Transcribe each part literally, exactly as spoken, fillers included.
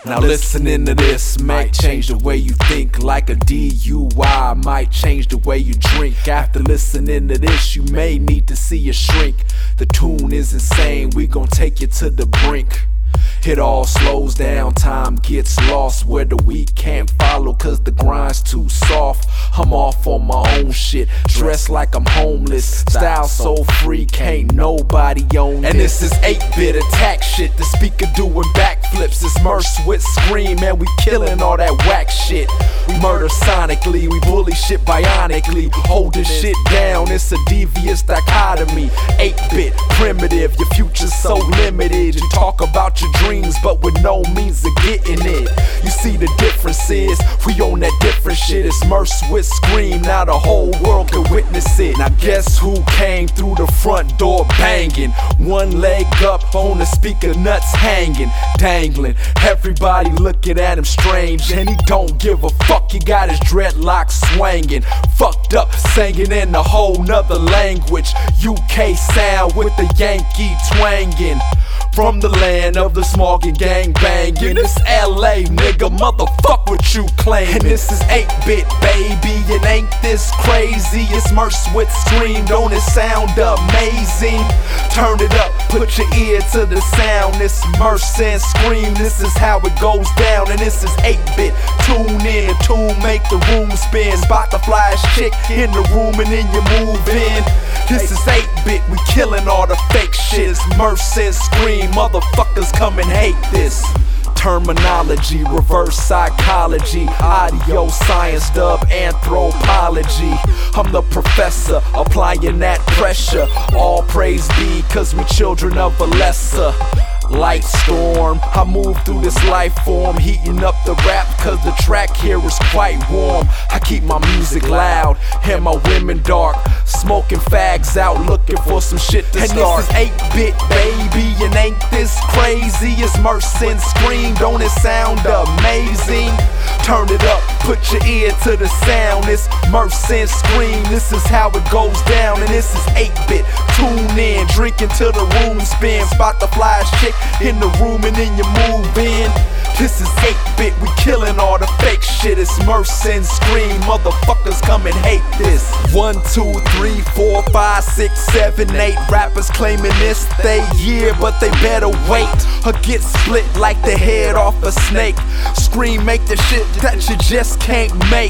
Now listening to this might change the way you think, like a D U I might change the way you drink. After listening to this, you may need to see a shrink. The tune is insane, we gon' take you to the brink. It all slows down, time gets lost where the weak can't follow cause the grind's too soft. I'm off on my own shit, dressed like I'm homeless, style so free, can't nobody own it. And this is eight bit attack shit, the speaker doing backflips. It's Merce with Scream and we killing all that whack shit. We murder sonically, we bully shit bionically, hold this shit down, it's a devious dichotomy. eight bit, primitive, your future's so limited. You talk about your dreams but with no means of getting it. You see the difference is, we own that different shit. It's Merce with Scream, now the whole world can witness it. Now guess who came through the front door banging? One leg up on the speaker, nuts hanging, dangling. Everybody looking at him strange and he don't give a fuck, he got his dreadlocks swanging. Fucked up, singing in a whole nother language, U K sound with the Yankee twanging. From the land of the smog and gang banging, it's L A, nigga, motherfuck what you claim. And this is eight bit, baby, and ain't this crazy? It's Merce with Scream, don't it sound amazing? Turn it up, put your ear to the sound. It's Merce and Scream, this is how it goes down. And this is eight bit, tune in, tune make the room spin. Spot the flyest chick in the room and then you move in. This is eight bit, we killing all the fake shit. It's Merce and Scream, motherfuckers come and hate this. Terminology, reverse psychology, audio science, dub anthropology. I'm the professor, applying that pressure. All praise be, cause we children of a lesser light storm. I move through this life form, heating up the rap cause the track here is quite warm. I keep my music loud and my women dark, smoking fags out looking for some shit to and start. And this is eight bit, baby, and ain't this crazy? It's Merce and Scream, don't it sound amazing? Turn it up, put your ear to the sound. It's Merce and Scream, this is how it goes down. And this is eight bit, tune in, drinking till the room spin. Spot the flyest chick in the room and then you move in. This is eight bit, we killing all the fake shit. It's Merce and Scream, motherfuckers come and hate this. One, two, three, four, five, six, seven, eight rappers claiming this they year, but they better wait or get split like the head off a snake. Scream make the shit that you just can't make.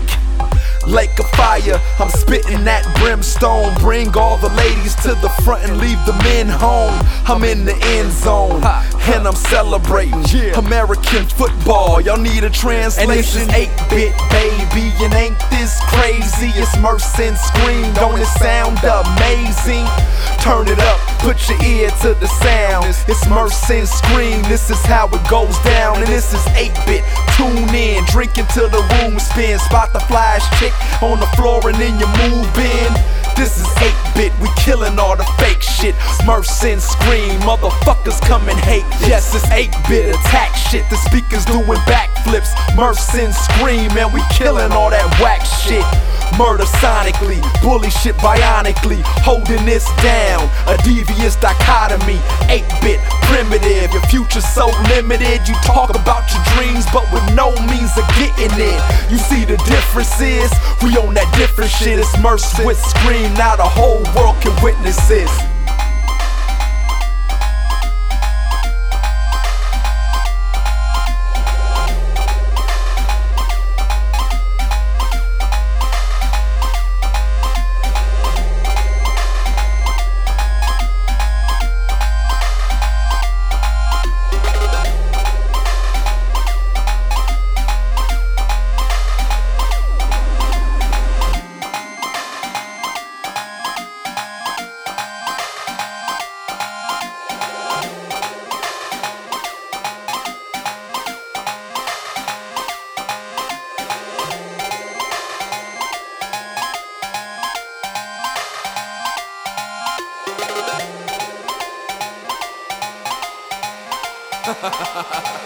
Lake of fire, I'm spitting that brimstone. Bring all the ladies to the front and leave the men home. I'm in the end zone and I'm celebrating American football. Y'all need a translation. And this is eight bit, baby, and ain't this crazy? It's Merce and Scream, don't it sound amazing? Turn it up, put your ear to the sound. It's Merce and Scream, this is how it goes down. And this is eight bit, tune in, drinking till the room spin. Spot the flyest chick on the floor and then you move in. This is eight bit, we killing all the fake shit. Merce and Scream, motherfuckers come and hate this. Yes, it's eight bit attack shit, the speakers doing backflips. Merce and Scream, and we killing all that whack shit. Murder sonically, bully shit bionically, holding this down, a devious dichotomy. eight bit, primitive, your future's so limited. You talk about your dreams but with no means of getting it. You see the difference is, we own that different shit. It's Merce with Scream, now the whole world can witness this. Ha ha ha ha.